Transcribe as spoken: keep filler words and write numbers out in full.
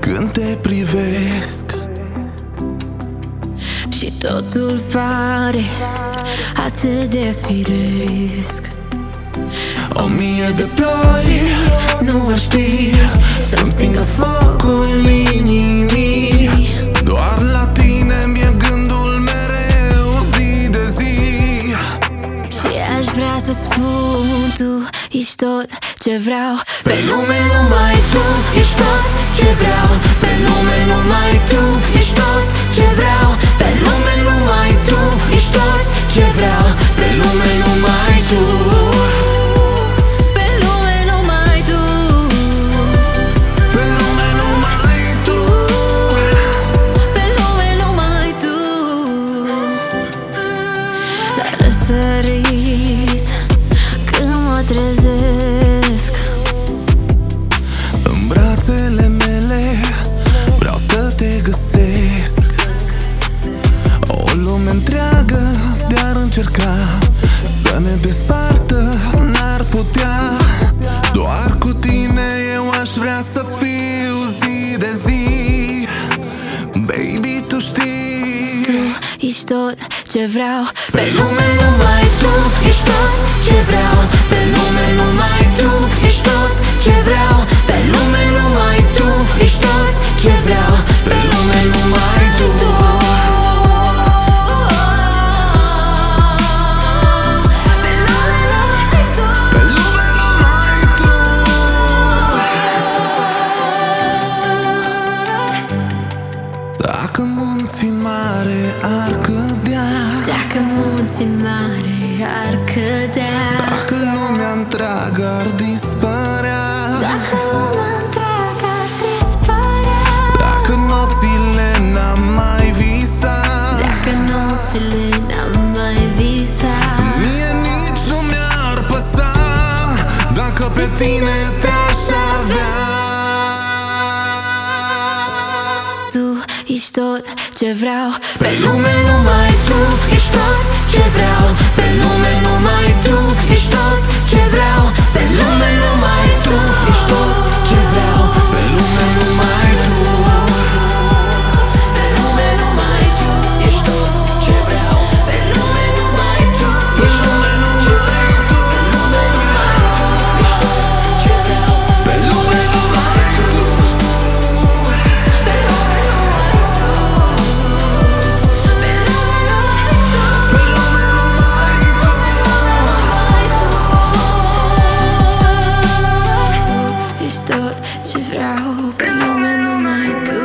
când te privesc și totul pare atât de firesc. O mie de ploi nu vor ști să-mi stingă focul inimii. Doar la tine mi-e gândul mereu, zi de zi. Și aș vrea să-ți spun, tu ești tot ce vreau. Pe lume numai tu ești tot ce vreau. Pe lume numai tu ești tot ce vreau. Pe lume numai tu ești tot ce vreau. Pe lume numai tu. Pe lume numai tu. Pe lume numai tu. Pe lume numai tu. La răsărit, când mă trezesc în brațele mele vreau să te găsesc. O lume întreagă de-ar încerca să ne despartă, n-ar putea. Doar cu tine eu aș vrea să fiu zi de zi. Baby, tu știi, tu ești tot ce vreau. pe lume numai tu ești tot ce vreau. Pe lume numai tu ești tot ce vreau. Pe lume numai tu ești tot ce vreau. Pe lume numai tu. Pe lume numai tu. Pe lume numai tu. Dacă munții mare ar cădea, Dacă munții mare ar cădea, dacă lumea întreagă ar dispărea, dacă lumea întreagă ar dispărea, dacă nopțile n-am mai visat, dacă nopțile n-am mai visat, mie nici nu mi-ar păsa dacă pe tine te-aș avea. tu ești tot ce vreau. Pe lume numai tu ești tot ce vreau. Pe lume numai tu ești tot ce vreau. Pe lume numai tu ești tot ce vreau. Pe lume numai tu. Pe lume numai tu ești tot ce vreau. Pe lume numai tu ești tot ce vreau. Pe lume numai tu ești tot ce vreau. Pe lume numai tu. Pe lume numai tu. Pe lume numai tu. Pe lume numai tu. Tu ești tot ce vreau. Pe lume numai tu.